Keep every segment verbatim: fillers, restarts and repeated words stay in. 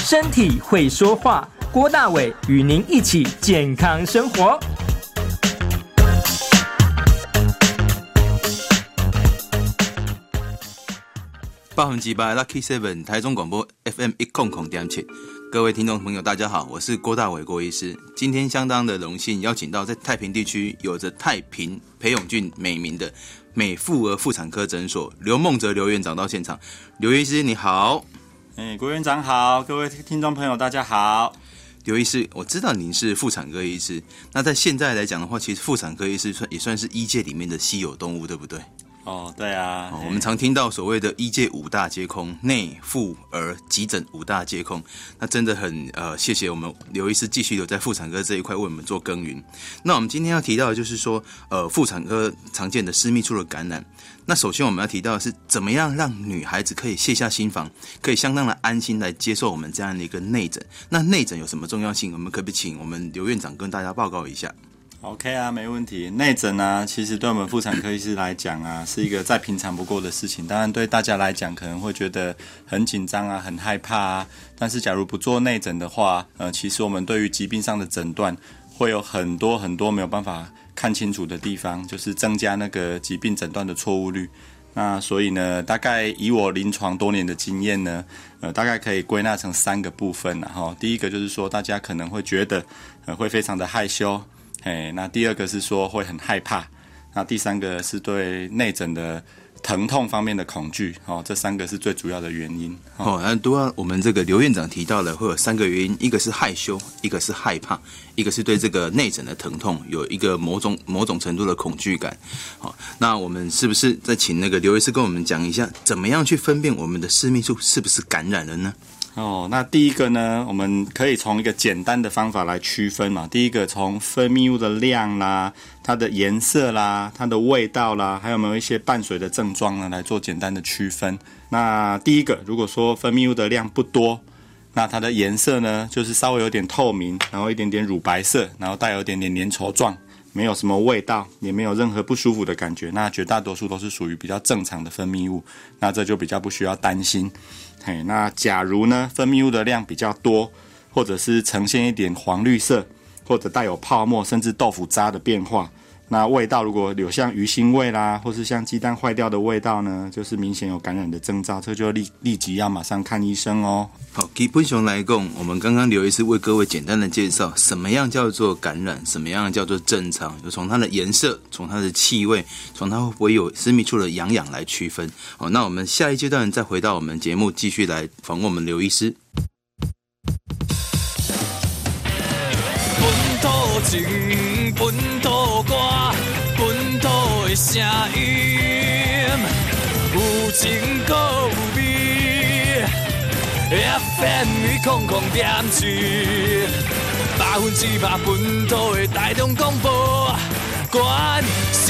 身体会说话，郭大炜与您一起健康生活。 百分之百 Lucky Seven 台中广播 F M 一空空点七，各位听众朋友，大家好，我是郭大炜郭医师。今天相当的荣幸，邀请到在太平地区有着太平裴勇俊美名的美妇儿妇产科诊所刘梦哲刘院长到现场。刘医师你好。 哎，郭院长好，各位听众朋友大家好。 刘医师，我知道您是妇产科医师，那在现在来讲的话，其实妇产科医师也算是医界里面的稀有动物，对不对？ 哦，对啊、 哦，我们常听到所谓的医界五大皆空，内妇儿急诊五大皆空，那真的很呃，谢谢我们刘医师继续留在妇产科这一块为我们做耕耘。那我们今天要提到的就是说，呃，妇产科常见的私密处的感染。那首先我们要提到的是，怎么样让女孩子可以卸下心防，可以相当的安心来接受我们这样的一个内诊。那内诊有什么重要性？我们可不可以请我们刘院长跟大家报告一下 ？OK 啊，没问题。内诊啊，其实对我们妇产科医师来讲啊，是一个再平常不过的事情。当然，对大家来讲可能会觉得很紧张啊，很害怕啊。但是，假如不做内诊的话，呃，其实我们对于疾病上的诊断会有很多很多没有办法看清楚的地方，就是增加那个疾病诊断的错误率。那所以呢，大概以我临床多年的经验呢，呃，大概可以归纳成三个部分啦齁。第一个就是说，大家可能会觉得，呃，会非常的害羞。哎，那第二个是说会很害怕，那第三个是对内诊的疼痛方面的恐惧，哦，这三个是最主要的原因。 哦，那都要我们这个刘院长提到了，会有三个原因，一个是害羞，一个是害怕，一个是对这个内诊的疼痛有一个某种某种程度的恐惧感。好，那我们是不是再请那个刘医师跟我们讲一下，怎么样去分辨我们的私密处是不是感染了呢？ 哦，那第一个呢，我们可以从一个简单的方法来区分嘛。第一个从分泌物的量啦、它的颜色啦、它的味道啦，还有没有一些伴随的症状呢，来做简单的区分。那第一个，如果说分泌物的量不多，那它的颜色呢，就是稍微有点透明，然后一点点乳白色，然后带有一点点粘稠状，没有什么味道，也没有任何不舒服的感觉，那绝大多数都是属于比较正常的分泌物，那这就比较不需要担心。嘿，那假如呢，分泌物的量比较多，或者是呈现一点黄绿色，或者带有泡沫，甚至豆腐渣的变化，那味道如果有像鱼腥味啦，或是像鸡蛋坏掉的味道呢，就是明显有感染的征兆，这就立立即要马上看医生哦。 好，基本上来讲，我们刚刚刘医师为各位简单的介绍，什么样叫做感染，什么样叫做正常，就从它的颜色，从它的气味，从它会不会有私密处的痒痒来区分。好，那我们下一阶段再回到我们节目，继续来访问我们刘医师。 本土情，本土歌，本土的声音，有情阁有味。F M 一空空点七，百分之百本土的台中广播，关心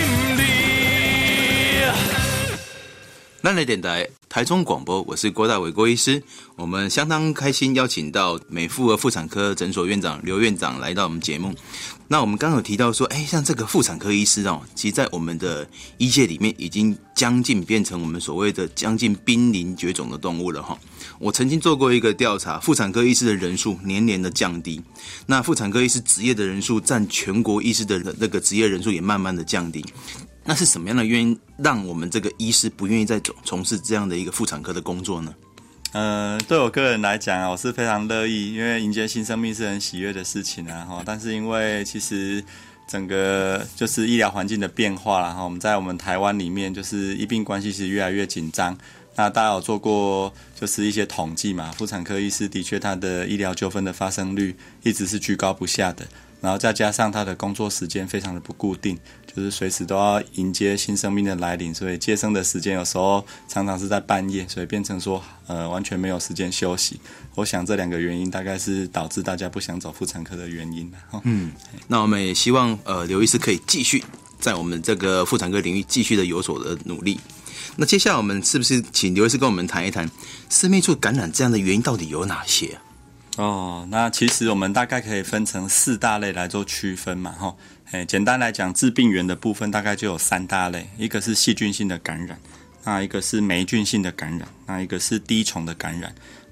你。 咱的电台台中广播，我是郭大炜郭医师。我们相当开心邀请到美妇儿妇产科诊所院长刘院长来到我们节目。那我们刚刚有提到说，哎，像这个妇产科医师哦，其实在我们的医界里面已经将近变成我们所谓的将近濒临绝种的动物了哈。我曾经做过一个调查，妇产科医师的人数年年的降低，那妇产科医师职业的人数占全国医师的那个职业人数也慢慢的降低。那是什么样的原因让我们这个医师不愿意再从事这样的一个妇产科的工作呢？ 呃，对我个人来讲啊，我是非常乐意，因为迎接新生命是很喜悦的事情啊。哈，但是因为其实整个就是医疗环境的变化啦，哈，我们在我们台湾里面就是医病关系是越来越紧张。那大家有做过就是一些统计嘛，妇产科医师的确他的医疗纠纷的发生率一直是居高不下的。然后再加上他的工作时间非常的不固定，就是随时都要迎接新生命的来临，所以接生的时间有时候常常是在半夜，所以变成说呃完全没有时间休息。我想这两个原因大概是导致大家不想走妇产科的原因。 嗯，那我们也希望呃刘医师可以继续在我们这个妇产科领域继续的有所的努力。那接下来我们是不是请刘医师跟我们谈一谈私密处感染这样的原因到底有哪些啊？ 哦，那其实我们大概可以分成四大类来做区分嘛，齁。诶，简单来讲，致病源的部分大概就有三大类，一个是细菌性的感染，那一个是霉菌性的感染，那一个是滴虫的感染。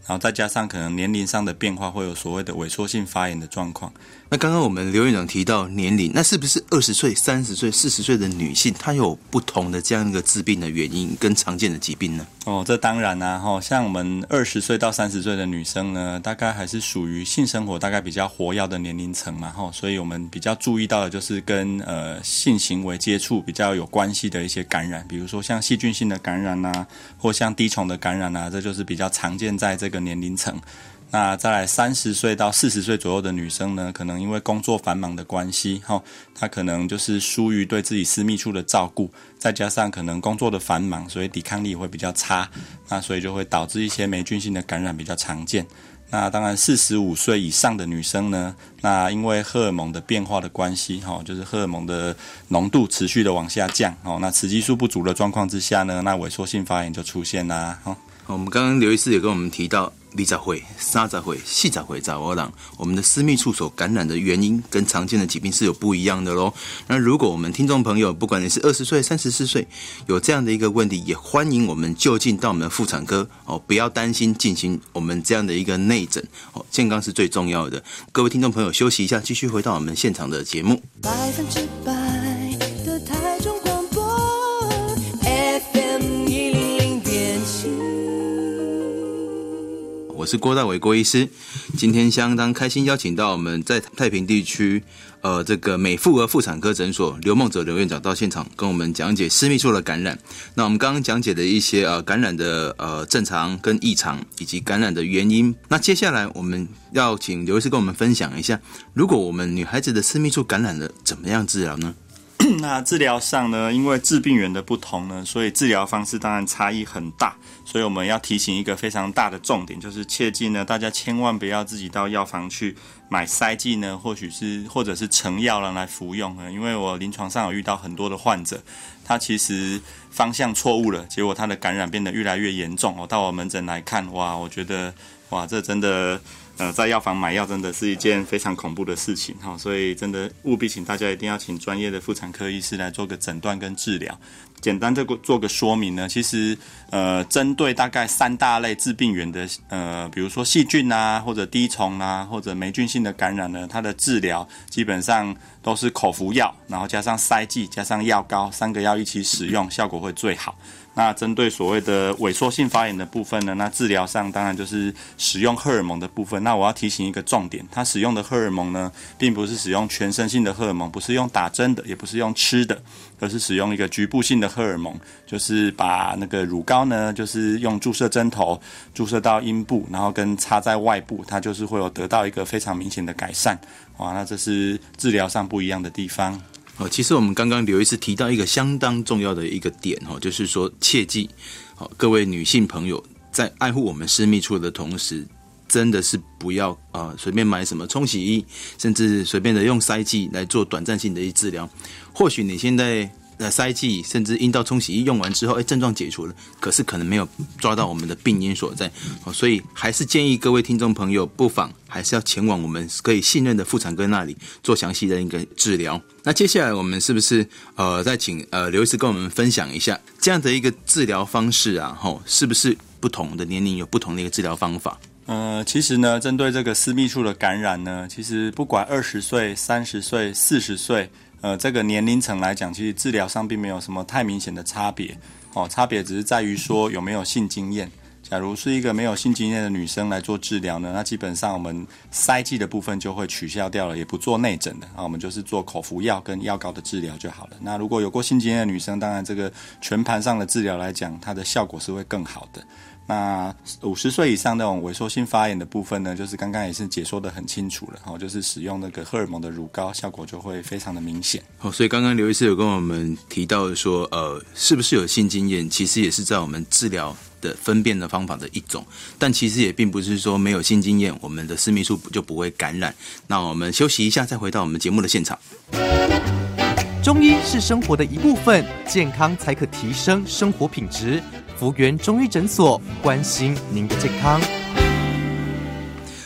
然后再加上可能年龄上的变化，会有所谓的萎缩性发炎的状况。 那刚刚我们刘院长提到年龄，那是不是二十岁、三十岁、四十岁的女性，她有不同的这样一个致病的原因跟常见的疾病呢？ 哦，这当然啦、啊，像我们二十岁到三十岁的女生呢，大概还是属于性生活大概比较活跃的年龄层嘛，所以我们比较注意到的就是跟呃性行为接触比较有关系的一些感染，比如说像细菌性的感染啊，或像滴虫的感染啊，这就是比较常见在这个年龄层。那再来三十岁到四十岁左右的女生呢，可能因为工作繁忙的关系，齁，她可能就是疏于对自己私密处的照顾，再加上可能工作的繁忙，所以抵抗力会比较差，那所以就会导致一些霉菌性的感染比较常见。那当然四十五岁以上的女生呢，那因为荷尔蒙的变化的关系，就是荷尔蒙的浓度持续的往下降，那雌激素不足的状况之下呢，那萎缩性发炎就出现啦。 我们刚刚刘医师也跟我们提到二十岁、三十岁、四十岁查某人，我们的私密处所感染的原因跟常见的疾病是有不一样的咯。那如果我们听众朋友，不管你是二十岁、三十四岁，有这样的一个问题，也欢迎我们就近到我们的妇产科哦，不要担心，进行我们这样的一个内诊哦，健康是最重要的。各位听众朋友，休息一下，继续回到我们现场的节目。百分之百的台中广播 F M 一零零点七。我是郭大伟郭医师，今天相当开心邀请到我们在太平地区呃这个美妇儿妇产科诊所刘梦哲刘院长到现场跟我们讲解私密处的感染。那我们刚刚讲解的一些呃感染的呃正常跟异常以及感染的原因，那接下来我们要请刘医师跟我们分享一下，如果我们女孩子的私密处感染了，怎么样治疗呢？ 那治疗上呢，因为致病源的不同呢，所以治疗方式当然差异很大。所以我们要提醒一个非常大的重点，就是切记呢，大家千万不要自己到药房去买塞剂呢，或许是或者是成药了来服用呢。因为我临床上有遇到很多的患者，他其实方向错误了，结果他的感染变得越来越严重。哦，到我门诊来看，哇，我觉得哇，这真的。呃，在药房买药真的是一件非常恐怖的事情哈，所以真的务必请大家一定要请专业的妇产科医师来做个诊断跟治疗。简单这个做个说明呢，其实呃，针对大概三大类致病源的呃，比如说细菌啊，或者滴虫啊，或者霉菌性的感染呢，它的治疗基本上都是口服药，然后加上塞剂，加上药膏，三个药一起使用，效果会最好。那针对所谓的萎缩性发炎的部分呢，那治疗上当然就是使用荷尔蒙的部分。那我要提醒一个重点，它使用的荷尔蒙呢，并不是使用全身性的荷尔蒙，不是用打针的，也不是用吃的，而是使用一个局部性的荷尔蒙，就是把那个乳膏呢，就是用注射针头注射到阴部，然后跟插在外部，它就是会有得到一个非常明显的改善。哇，那这是治疗上不一样的地方。 哦，其实我们刚刚刘医师提到一个相当重要的一个点哦，就是说切记，哦，各位女性朋友在爱护我们私密处的同时，真的是不要呃随便买什么冲洗衣，甚至随便的用塞剂来做短暂性的一治疗。或许你现在呃塞剂甚至阴道冲洗衣用完之后，哎，症状解除了，可是可能没有抓到我们的病因所在，哦，所以还是建议各位听众朋友不妨还是要前往我们可以信任的妇产科那里做详细的一个治疗。那接下来我们是不是呃再请呃刘医师跟我们分享一下这样的一个治疗方式啊？吼，是不是不同的年龄有不同的一个治疗方法？ 呃，其实呢，针对这个私密处的感染呢，其实不管二十岁、三十岁、四十岁。呃，这个年龄层来讲，其实治疗上并没有什么太明显的差别，哦，差别只是在于说有没有性经验。假如是一个没有性经验的女生来做治疗呢，那基本上我们塞剂的部分就会取消掉了，也不做内诊的，啊，我们就是做口服药跟药膏的治疗就好了。那如果有过性经验的女生，当然这个全盘上的治疗来讲，它的效果是会更好的。那五十岁以上那种萎缩性发炎的部分呢，就是刚刚也是解说的很清楚了，哦，就是使用那个荷尔蒙的乳膏，效果就会非常的明显。 哦，所以刚刚刘医师有跟我们提到说，呃，是不是有性经验，其实也是在我们治疗的分辨的方法的一种，但其实也并不是说没有性经验，我们的私密处就不会感染。那我们休息一下，再回到我们节目的现场。 中医是生活的一部分，健康才可提升生活品质。福源中医诊所，关心您的健康。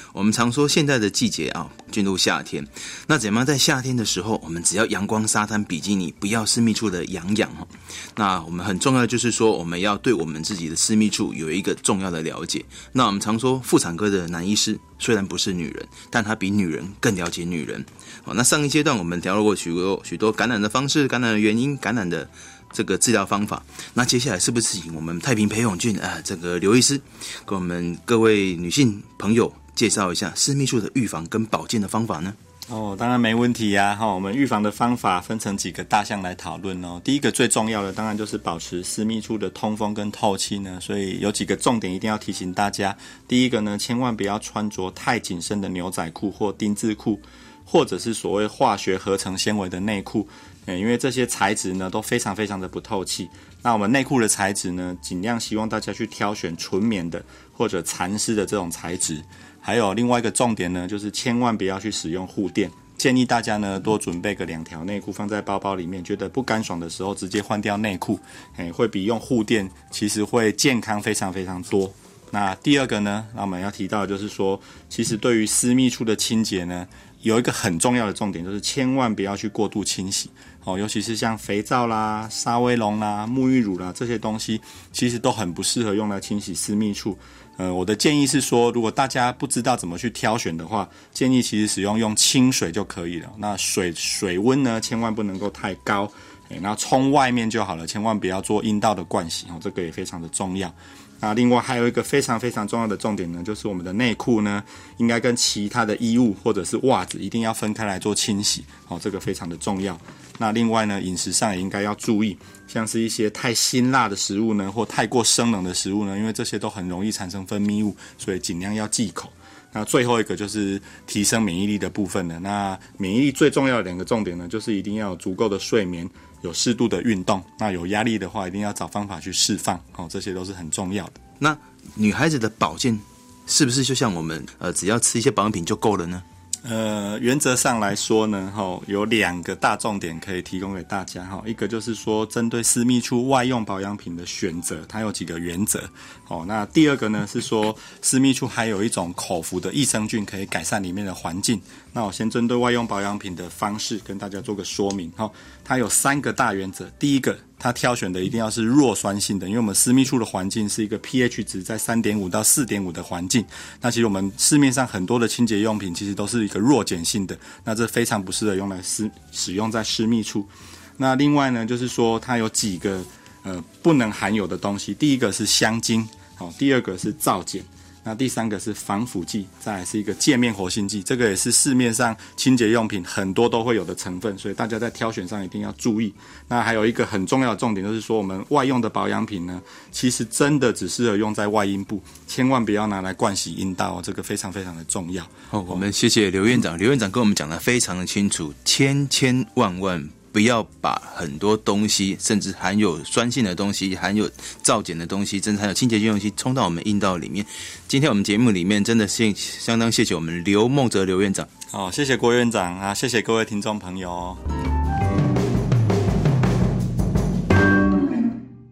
我们常说现在的季节啊，进入夏天，那怎么样在夏天的时候，我们只要阳光沙滩比基尼，不要私密处的痒痒。那我们很重要的就是说，我们要对我们自己的私密处有一个重要的了解。那我们常说妇产科的男医师虽然不是女人，但他比女人更了解女人。好，那上一阶段我们聊过许多许多感染的方式、感染的原因、感染的这个治疗方法。那接下来是不是请我们太平裴永俊啊、呃，这个刘医师跟我们各位女性朋友介绍一下私密处的预防跟保健的方法呢？ 哦，当然没问题呀、啊。我们预防的方法分成几个大项来讨论哦。第一个最重要的，当然就是保持私密处的通风跟透气呢。所以有几个重点一定要提醒大家。第一个呢，千万不要穿着太紧身的牛仔裤或丁字裤，或者是所谓化学合成纤维的内裤，因为这些材质呢都非常非常的不透气。那我们内裤的材质呢，尽量希望大家去挑选纯棉的或者蚕丝的这种材质。还有另外一个重点呢，就是千万不要去使用护垫。建议大家呢多准备个两条内裤放在包包里面，觉得不干爽的时候直接换掉内裤，会比用护垫其实会健康非常非常多。那第二个呢，那我们要提到的就是说，其实对于私密处的清洁呢，有一个很重要的重点，就是千万不要去过度清洗。哦，尤其是像肥皂啦、沙威龙啦、沐浴乳啦这些东西，其实都很不适合用来清洗私密处。呃，我的建议是说，如果大家不知道怎么去挑选的话，建议其实使用用清水就可以了。那水水温呢，千万不能够太高，然后冲外面就好了，千万不要做阴道的灌洗，哦，这个也非常的重要。那另外还有一个非常非常重要的重点呢，就是我们的内裤呢，应该跟其他的衣物或者是袜子一定要分开来做清洗，哦，这个非常的重要。那另外呢，饮食上也应该要注意，像是一些太辛辣的食物呢，或太过生冷的食物呢，因为这些都很容易产生分泌物，所以尽量要忌口。那最后一个就是提升免疫力的部分了。那免疫力最重要的两个重点呢，就是一定要有足够的睡眠，有适度的运动。那有压力的话，一定要找方法去释放，哦，这些都是很重要的。 那女孩子的保健是不是就像我们呃，只要吃一些保养品就够了呢？ 呃，原则上来说呢，齁，有两个大重点可以提供给大家齁，一个就是说针对私密处外用保养品的选择，它有几个原则。哦，那第二个呢是说私密处还有一种口服的益生菌可以改善里面的环境。那我先针对外用保养品的方式跟大家做个说明齁，它有三个大原则。第一个，它挑选的一定要是弱酸性的，因为我们私密处的环境是一个 pH 值在 三点五 到 四点五 的环境。那其实我们市面上很多的清洁用品其实都是一个弱碱性的，那这非常不适合用来使使用在私密处。那另外呢，就是说它有几个呃不能含有的东西，第一个是香精，好，第二个是皂碱。那第三个是防腐剂，再来是一个界面活性剂，这个也是市面上清洁用品很多都会有的成分，所以大家在挑选上一定要注意。那还有一个很重要的重点，就是说我们外用的保养品呢，其实真的只适合用在外阴部，千万不要拿来灌洗阴道，这个非常非常的重要。 哦，我们谢谢刘院长，刘院长跟我们讲得非常的清楚，千千万万不要把很多东西，甚至含有酸性的东西、含有皂碱的东西，甚至含有清洁剂的东西冲到我们阴道里面。今天我们节目里面真的是相当谢谢我们刘梦哲刘院长。 哦，谢谢郭院长啊，谢谢各位听众朋友哦。